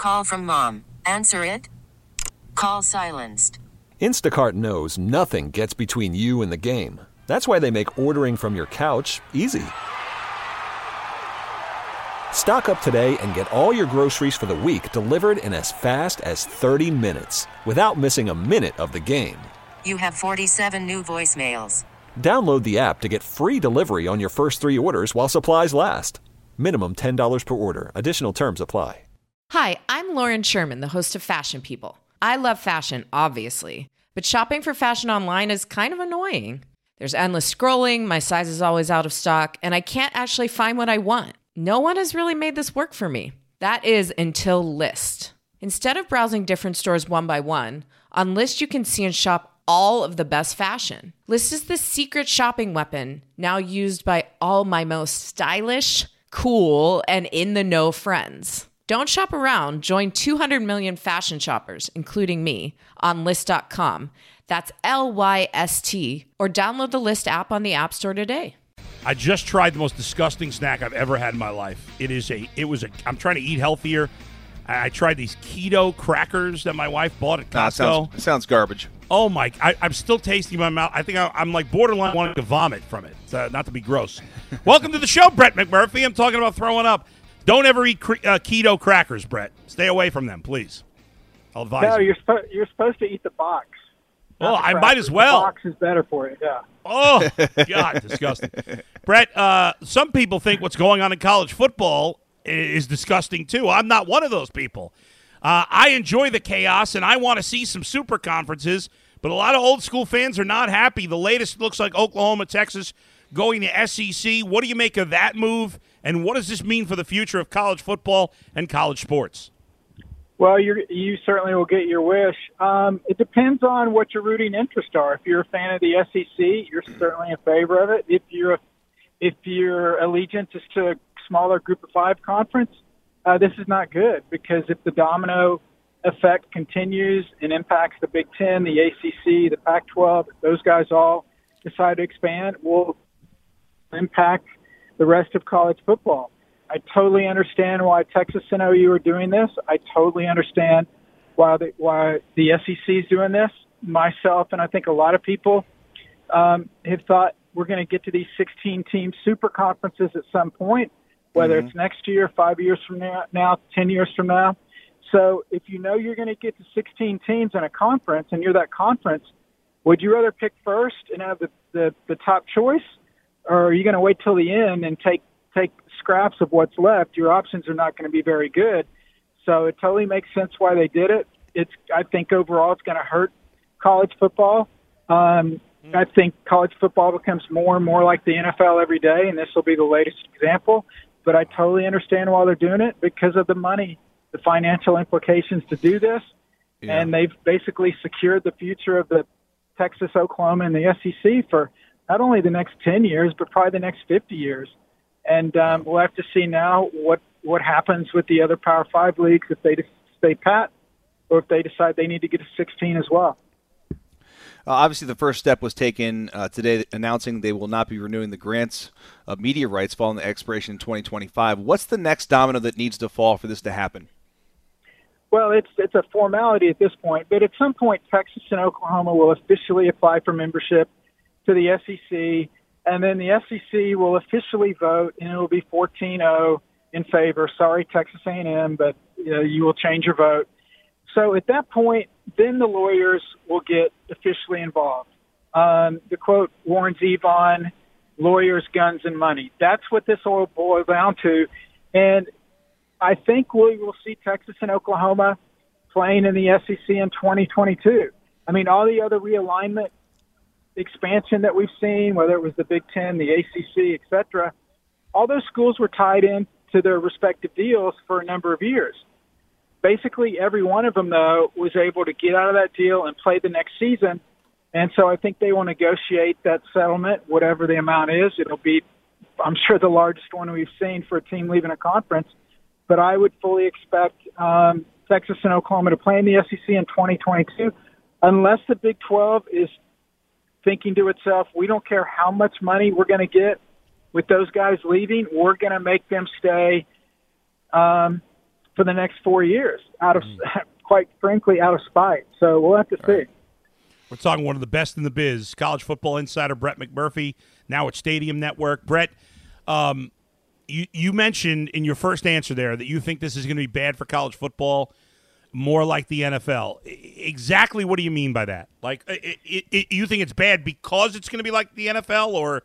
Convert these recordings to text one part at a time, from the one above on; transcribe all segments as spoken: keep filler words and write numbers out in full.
Call from mom. Answer it. Call silenced. Instacart knows nothing gets between you and the game. That's why they make ordering from your couch easy. Stock up today and get all your groceries for the week delivered in as fast as thirty minutes without missing a minute of the game. You have forty-seven new voicemails. Download the app to get free delivery on your first three orders while supplies last. Minimum ten dollars per order. Additional terms apply. Hi, I'm Lauren Sherman, the host of Fashion People. I love fashion, obviously, but shopping for fashion online is kind of annoying. There's endless scrolling, my size is always out of stock, and I can't actually find what I want. No one has really made this work for me. That is until Lyst. Instead of browsing different stores one by one, on Lyst you can see and shop all of the best fashion. Lyst is the secret shopping weapon now used by all my most stylish, cool, and in-the-know friends. Don't shop around. Join two hundred million fashion shoppers, including me, on Lyst dot com. That's L Y S T. Or download the Lyst app on the App Store today. I just tried the most disgusting snack I've ever had in my life. It is a, it was a, I'm trying to eat healthier. I, I tried these keto crackers that my wife bought at Costco. Nah, sounds, sounds garbage. Oh, my, I, I'm still tasting my mouth. I think I, I'm like borderline wanting to vomit from it, uh, not to be gross. Welcome to the show, Brett McMurphy. I'm talking about throwing up. Don't ever eat cre- uh, keto crackers, Brett. Stay away from them, please. I'll advise no, you. you're, spo- you're supposed to eat the box. Oh, I might as well. The box is better for you, yeah. Oh, God, disgusting. Brett, uh, some people think what's going on in college football is disgusting, too. I'm not one of those people. Uh, I enjoy the chaos, and I want to see some super conferences, but a lot of old-school fans are not happy. The latest looks like Oklahoma, Texas, going to S E C. What do you make of that move, and what does this mean for the future of college football and college sports? Well, you you certainly will get your wish. Um, it depends on what your rooting interests are. If you're a fan of the S E C, you're certainly in favor of it. If you're a, if your allegiance is to a smaller Group of Five conference, uh, this is not good, because if the domino effect continues and impacts the Big Ten, the A C C, the Pac twelve, if those guys all decide to expand, will impact the rest of college football. I totally understand why Texas and O U are doing this. I totally understand why the, why the S E C is doing this. Myself and I think a lot of people um, have thought we're going to get to these sixteen-team super conferences at some point, whether mm-hmm. it's next year, five years from now, now, ten years from now. So if you know you're going to get to sixteen teams in a conference and you're that conference, would you rather pick first and have the, the, the top choice, or are you going to wait till the end and take take scraps of what's left? Your options are not going to be very good. So it totally makes sense why they did it. It's, I think overall it's going to hurt college football. Um, mm. I think college football becomes more and more like the N F L every day, and this will be the latest example. But I totally understand why they're doing it, because of the money, the financial implications to do this. Yeah. And they've basically secured the future of the Texas, Oklahoma, and the S E C for not only the next ten years, but probably the next fifty years. And um, we'll have to see now what, what happens with the other Power Five leagues, if they stay pat or if they decide they need to get to sixteen as well. Uh, obviously, the first step was taken uh, today, announcing they will not be renewing the grants of media rights following the expiration in twenty twenty-five. What's the next domino that needs to fall for this to happen? Well, it's it's a formality at this point, but at some point, Texas and Oklahoma will officially apply for membership to the S E C. And then the S E C will officially vote, and it will be fourteen oh in favor. Sorry, Texas A and M, but you know, you will change your vote. So at that point, then the lawyers will get officially involved. Um, to quote Warren Zevon, lawyers, guns, and money. That's what this will boil down to. And I think we will see Texas and Oklahoma playing in the S E C in twenty twenty-two. I mean, all the other realignment expansion that we've seen, whether it was the Big Ten, the A C C, et cetera, all those schools were tied in to their respective deals for a number of years. Basically, every one of them, though, was able to get out of that deal and play the next season. And so I think they will negotiate that settlement, whatever the amount is. It'll be, I'm sure, the largest one we've seen for a team leaving a conference. But I would fully expect um, Texas and Oklahoma to play in the S E C in twenty twenty-two, unless the Big twelve is thinking to itself, we don't care how much money we're going to get with those guys leaving, we're going to make them stay um, for the next four years, out of mm. quite frankly, out of spite. So we'll have to All see. Right. We're talking one of the best in the biz, college football insider Brett McMurphy, now at Stadium Network. Brett, um, you, you mentioned in your first answer there that you think this is going to be bad for college football, more like the N F L. Exactly what do you mean by that? Like, it, it, it, you think it's bad because it's going to be like the N F L, or,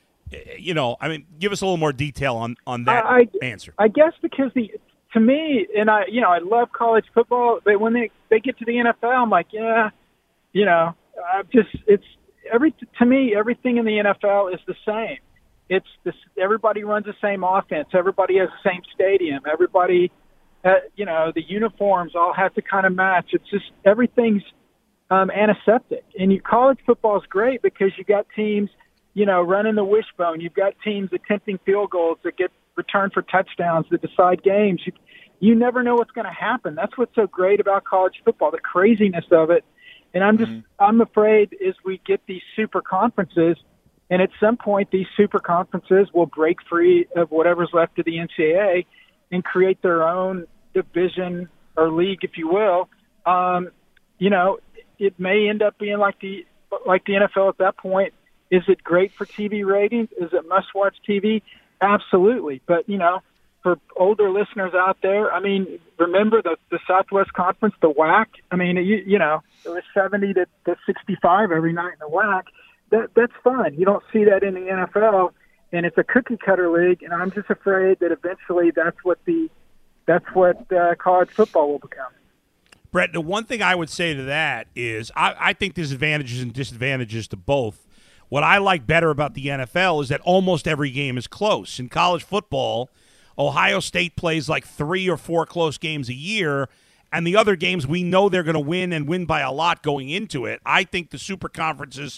you know, I mean, give us a little more detail on, on that I, answer. I guess because the to me, and I, you know, I love college football, but when they, they get to the N F L, I'm like, yeah, you know, I just it's every to me everything in the N F L is the same. It's this everybody runs the same offense. Everybody has the same stadium. Everybody, uh, you know, the uniforms all have to kind of match. It's just everything's um, antiseptic. And you college football is great because you got teams, you know, running the wishbone. You've got teams attempting field goals that get returned for touchdowns that decide games. You, you never know what's going to happen. That's what's so great about college football, the craziness of it. And I'm just, mm-hmm. I'm afraid as we get these super conferences, and at some point these super conferences will break free of whatever's left of the N C double A and create their own division or league, if you will. Um, you know, it may end up being like the like the N F L at that point. Is it great for T V ratings? Is it must-watch T V? Absolutely. But, you know, for older listeners out there, I mean, remember the, the Southwest Conference, the W A C? I mean, you, you know, it was seventy to sixty-five every night in the W A C. That, that's fun. You don't see that in the N F L, and it's a cookie-cutter league, and I'm just afraid that eventually that's what the that's what uh, college football will become. Brett, the one thing I would say to that is I, I think there's advantages and disadvantages to both. What I like better about the N F L is that almost every game is close. In college football, Ohio State plays like three or four close games a year, and the other games we know they're going to win and win by a lot going into it. I think the super conferences,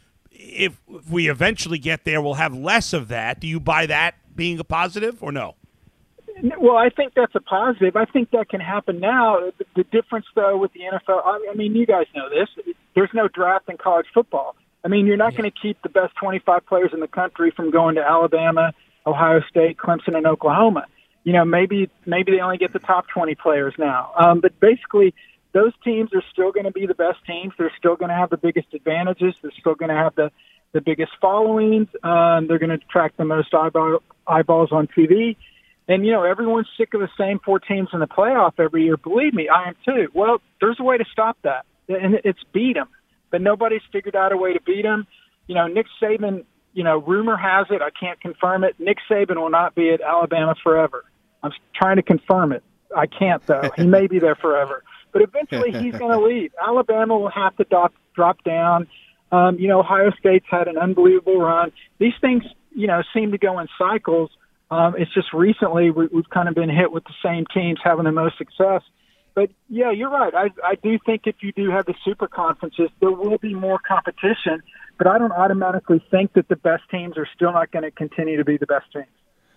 if, if we eventually get there, will have less of that. Do you buy that being a positive or no? Well, I think that's a positive. I think that can happen now. The, the difference, though, with the N F L, I, I mean, you guys know this. There's no draft in college football. I mean, you're not yeah. going to keep the best twenty-five players in the country from going to Alabama, Ohio State, Clemson, and Oklahoma. You know, maybe maybe they only get the top twenty players now. Um, but basically, those teams are still going to be the best teams. They're still going to have the biggest advantages. They're still going to have the, the biggest followings. Um, they're going to attract the most eyeball, eyeballs on T V. And, you know, everyone's sick of the same four teams in the playoff every year. Believe me, I am too. Well, there's a way to stop that, and it's beat them. But nobody's figured out a way to beat them. You know, Nick Saban, you know, rumor has it, I can't confirm it, Nick Saban will not be at Alabama forever. I'm trying to confirm it. I can't, though. He may be there forever. But eventually he's going to leave. Alabama will have to drop, drop down. Um, you know, Ohio State's had an unbelievable run. These things, you know, seem to go in cycles. Um, it's just recently we, we've kind of been hit with the same teams having the most success. But, yeah, you're right. I, I do think if you do have the super conferences, there will be more competition. But I don't automatically think that the best teams are still not going to continue to be the best teams.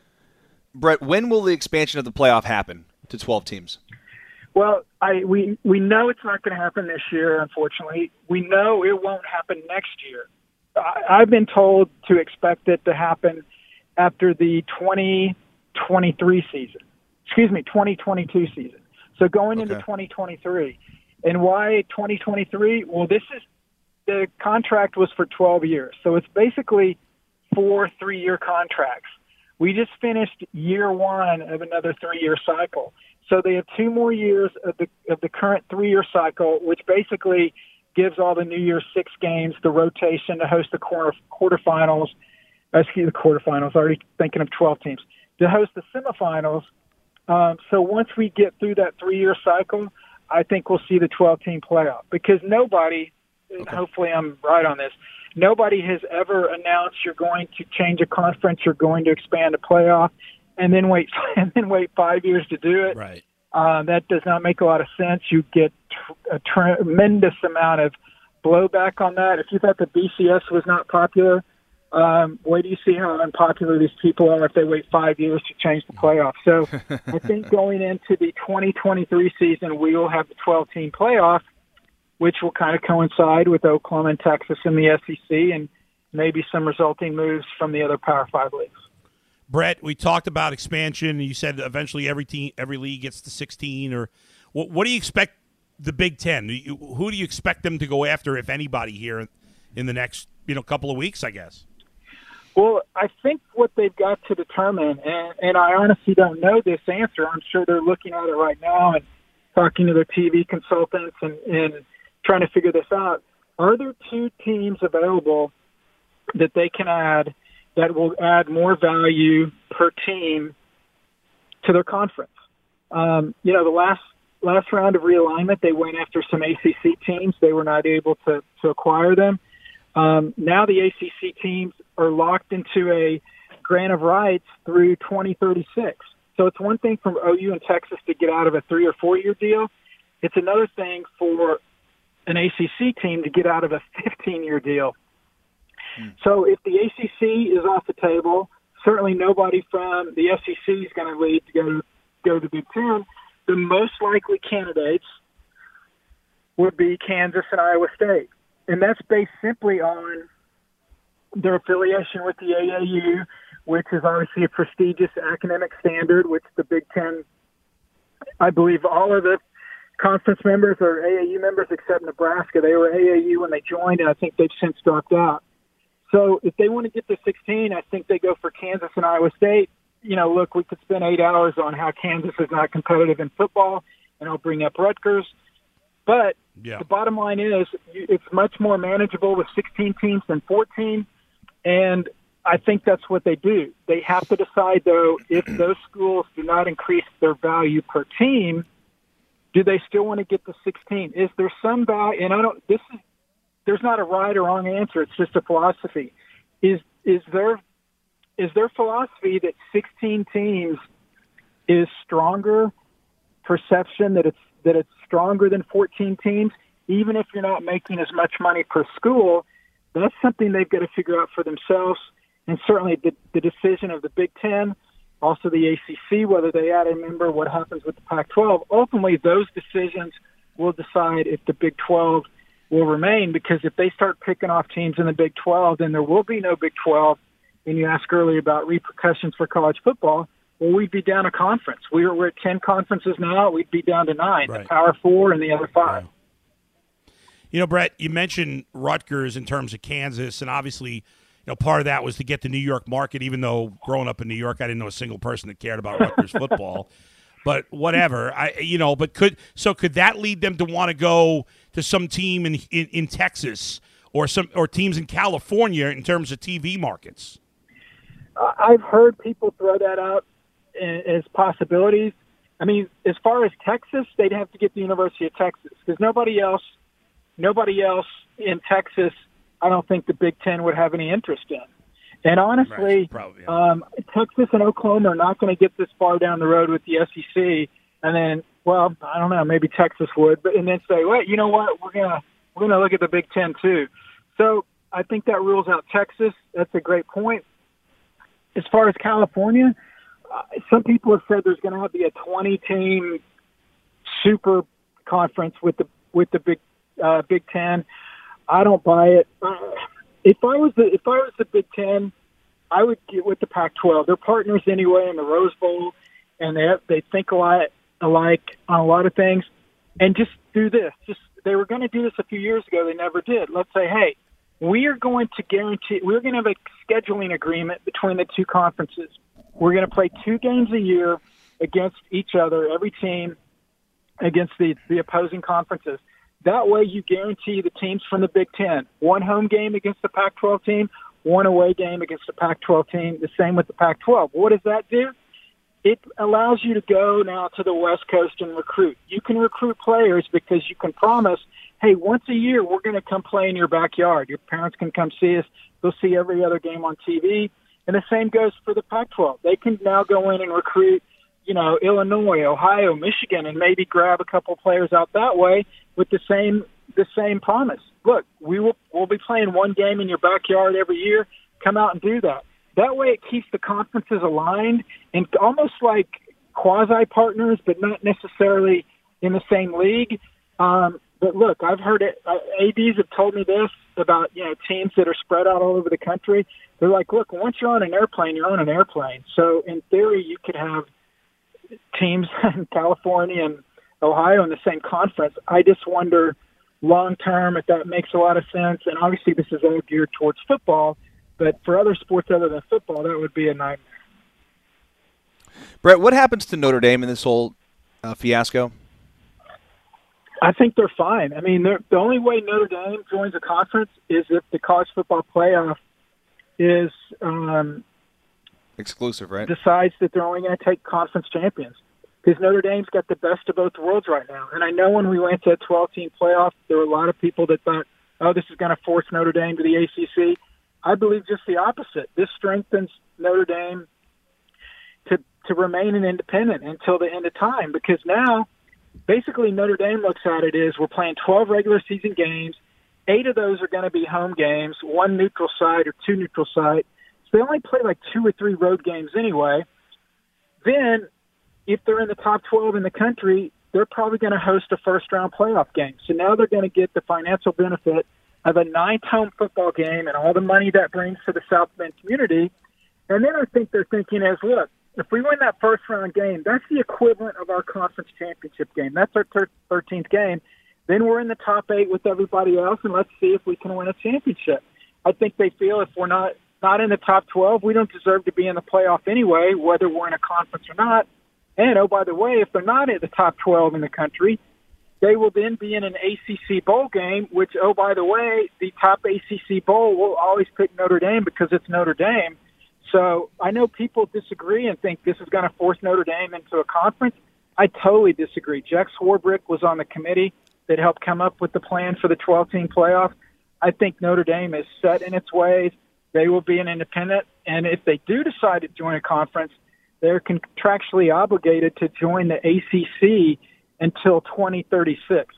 Brett, when will the expansion of the playoff happen to twelve teams? Well, I we, we know it's not going to happen this year, unfortunately. We know it won't happen next year. I, I've been told to expect it to happen after the twenty twenty-three season. Excuse me, twenty twenty-two season. So going okay. into twenty twenty-three. And why twenty twenty-three? Well, this is the contract was for twelve years. So it's basically four three-year contracts. We just finished year one of another three-year cycle. So they have two more years of the of the current three-year cycle, which basically gives all the New Year's Six games the rotation to host the quarter, quarterfinals. Excuse me, the quarterfinals. Already thinking of twelve teams. To host the semifinals. Um, so once we get through that three-year cycle, I think we'll see the twelve-team playoff. Because nobody, okay. hopefully I'm right on this, nobody has ever announced you're going to change a conference, you're going to expand a playoff, and then wait and then wait five years to do it. Right. Uh, that does not make a lot of sense. You get tr- a tremendous amount of blowback on that. If you thought the B C S was not popular, um, wait till you see how unpopular these people are if they wait five years to change the playoff. So I think going into the twenty twenty-three season, we will have the twelve-team playoff, which will kind of coincide with Oklahoma and Texas in the S E C and maybe some resulting moves from the other Power Five leagues. Brett, we talked about expansion. You said eventually every team, every league gets to sixteen. Or what, what do you expect the Big Ten? Who do you expect them to go after, if anybody, here in the next you know couple of weeks? I guess. Well, I think what they've got to determine, and, and I honestly don't know this answer. I'm sure they're looking at it right now and talking to their T V consultants and, and trying to figure this out. Are there two teams available that they can add that will add more value per team to their conference? Um, you know, the last last round of realignment, they went after some A C C teams. They were not able to, to acquire them. Um, now the A C C teams are locked into a grant of rights through twenty thirty-six. So it's one thing for O U and Texas to get out of a three- or four-year deal. It's another thing for an A C C team to get out of a fifteen-year deal. Hmm. So if the A C C is off the table, certainly nobody from the S E C is going to leave to go to, go to the Big Ten. The most likely candidates would be Kansas and Iowa State. And that's based simply on their affiliation with the A A U, which is obviously a prestigious academic standard, which the Big Ten, I believe all of the conference members are A A U members except Nebraska. They were A A U when they joined, and I think they've since dropped out. So if they want to get to sixteen, I think they go for Kansas and Iowa State. You know, look, we could spend eight hours on how Kansas is not competitive in football, and I'll bring up Rutgers. But yeah. The bottom line is it's much more manageable with sixteen teams than fourteen, and I think that's what they do. They have to decide, though, if those schools do not increase their value per team, do they still want to get to sixteen? Is there some value? And I don't. This is there's not a right or wrong answer. It's just a philosophy. Is is there is their philosophy that sixteen teams is stronger perception that it's that it's stronger than fourteen teams, even if you're not making as much money per school? That's something they've got to figure out for themselves. And certainly the, the decision of the Big Ten, also the A C C, whether they add a member, what happens with the Pac twelve, ultimately those decisions will decide if the Big twelve will remain, because if they start picking off teams in the Big twelve, then there will be no Big twelve. And you asked earlier about repercussions for college football. Well, we'd be down a conference. We were, we're at ten conferences now. We'd be down to nine, right. The Power Four and the other five. Right. You know, Brett, you mentioned Rutgers in terms of Kansas, and obviously, you know, part of that was to get the New York market, even though growing up in New York, I didn't know a single person that cared about Rutgers football. But whatever, I you know, but could so could that lead them to want to go to some team in, in in Texas or some or teams in California in terms of T V markets? I've heard people throw that out as possibilities. I mean, as far as Texas, they'd have to get the University of Texas, because nobody else, nobody else in Texas, I don't think the Big Ten would have any interest in. And honestly, right. Probably, yeah. um, Texas and Oklahoma are not going to get this far down the road with the S E C, and then, well, I don't know, maybe Texas would, but and then say, wait, you know what, we're gonna we're gonna look at the Big Ten too. So I think that rules out Texas. That's a great point. As far as California, uh, some people have said there's going to be a twenty-team super conference with the with the Big uh, Big Ten. I don't buy it. Uh, if I was the if I was the Big Ten, I would get with the Pac twelve. They're partners anyway in the Rose Bowl, and they have, they think a lot alike on a lot of things. And just do this. Just they were going to do this a few years ago. They never did. Let's say, hey, we are going to guarantee, we're going to have a scheduling agreement between the two conferences. We're going to play two games a year against each other, every team against the, the opposing conferences. That way you guarantee the teams from the Big Ten, one home game against the Pac twelve team, one away game against the Pac twelve team, the same with the Pac twelve. What does that do? It allows you to go now to the West Coast and recruit. You can recruit players because you can promise, hey, once a year we're going to come play in your backyard. Your parents can come see us. They'll see every other game on T V. And the same goes for the Pac twelve. They can now go in and recruit, you know, Illinois, Ohio, Michigan, and maybe grab a couple players out that way with the same the same promise. Look, we will we'll be playing one game in your backyard every year. Come out and do that. That way it keeps the conferences aligned and almost like quasi-partners, but not necessarily in the same league. Um, but look, I've heard it. Uh, A Ds have told me this about, you know, teams that are spread out all over the country. they're like, look, once you're on an airplane, you're on an airplane. So in theory, you could have teams in California and Ohio in the same conference. I just wonder long term if that makes a lot of sense. And obviously this is all geared towards football, but for other sports other than football, that would be a nightmare. Brett, what happens to Notre Dame in this whole uh, fiasco? I think they're fine. I mean, the only way Notre Dame joins a conference is if the college football playoff is um, exclusive, right? Decides that they're only going to take conference champions, because Notre Dame's got the best of both worlds right now. And I know when we went to a twelve-team playoff, there were a lot of people that thought, oh, this is going to force Notre Dame to the A C C. I believe just the opposite. This strengthens Notre Dame to to remain an independent until the end of time, because now basically Notre Dame looks at it as we're playing twelve regular season games. Eight of those are going to be home games, one neutral site or two neutral site. So they only play like two or three road games anyway. Then if they're in the top twelve in the country, they're probably going to host a first-round playoff game. So now they're going to get the financial benefit of a ninth home football game and all the money that brings to the South Bend community. And then I think they're thinking as, look, if we win that first-round game, that's the equivalent of our conference championship game. That's our thirteenth game. Then we're in the top eight with everybody else, and let's see if we can win a championship. I think they feel if we're not, not in the top twelve, we don't deserve to be in the playoff anyway, whether we're in a conference or not. And, oh, by the way, if they're not in the top twelve in the country, they will then be in an A C C bowl game, which, oh, by the way, the top A C C bowl will always pick Notre Dame because it's Notre Dame. So I know people disagree and think this is going to force Notre Dame into a conference. I totally disagree. Jack Swarbrick was on the committee that helped come up with the plan for the twelve-team playoff. I think Notre Dame is set in its ways. They will be an independent, and if they do decide to join a conference, they're contractually obligated to join the A C C until twenty thirty-six.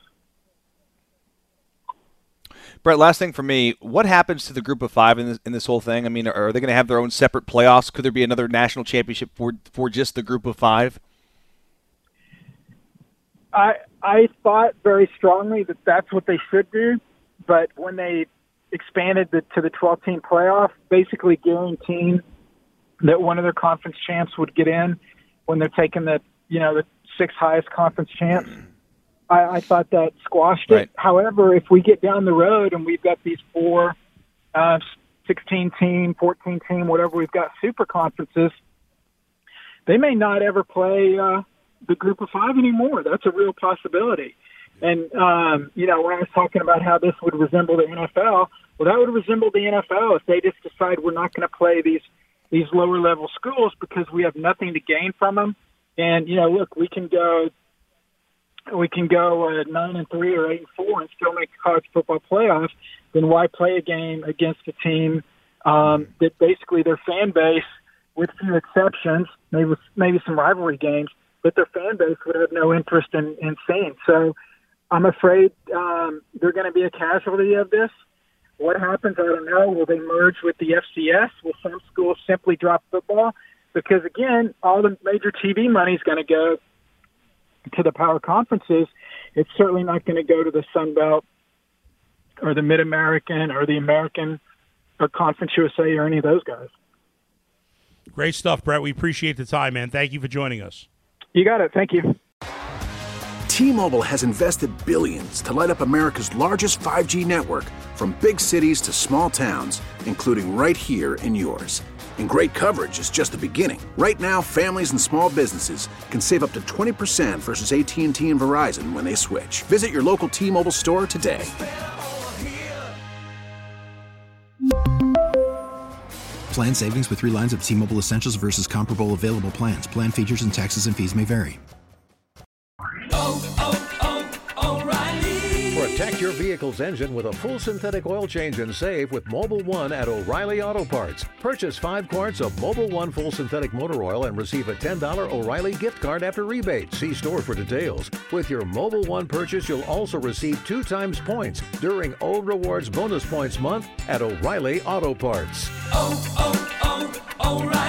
Brett, last thing for me, what happens to the group of five in this, in this whole thing? I mean, are they going to have their own separate playoffs? Could there be another national championship for for just the group of five? I I thought very strongly that that's what they should do, but when they expanded the, to the twelve-team playoff, basically guaranteeing that one of their conference champs would get in when they're taking the, you know, the six highest conference champs, I, I thought that squashed it. Right. However, if we get down the road and we've got these four, uh, sixteen-team, fourteen-team, whatever, we've got super conferences, they may not ever play uh, the group of five anymore. That's a real possibility. And, um, you know, when I was talking about how this would resemble the N F L, well, that would resemble the N F L if they just decide we're not going to play these these lower-level schools because we have nothing to gain from them. And, you know, look, we can go we can go uh, nine and three or eight and four and still make the college football playoffs. Then why play a game against a team um, that basically their fan base, with few exceptions, maybe maybe some rivalry games, but their fan base would have no interest in, in seeing. So I'm afraid um, they're going to be a casualty of this. What happens, I don't know. Will they merge with the F C S? Will some schools simply drop football? Because, again, all the major T V money is going to go to the power conferences. It's certainly not going to go to the Sun Belt or the Mid-American or the American or Conference U S A or any of those guys. Great stuff, Brett. We appreciate the time, man. Thank you for joining us. You got it. Thank you. T-Mobile has invested billions to light up America's largest five G network, from big cities to small towns, including right here in yours. And great coverage is just the beginning. Right now, families and small businesses can save up to twenty percent versus A T and T and Verizon when they switch. Visit your local T-Mobile store today. Plan savings with three lines of T-Mobile Essentials versus comparable available plans. Plan features and taxes and fees may vary. Oh, oh, oh, O'Reilly. Protect your vehicle's engine with a full synthetic oil change and save with Mobil one at O'Reilly Auto Parts. Purchase five quarts of Mobil one full synthetic motor oil and receive a ten dollars O'Reilly gift card after rebate. See store for details. With your Mobil one purchase, you'll also receive two times points during O Rewards Bonus Points Month at O'Reilly Auto Parts. Oh, oh, oh, O'Reilly.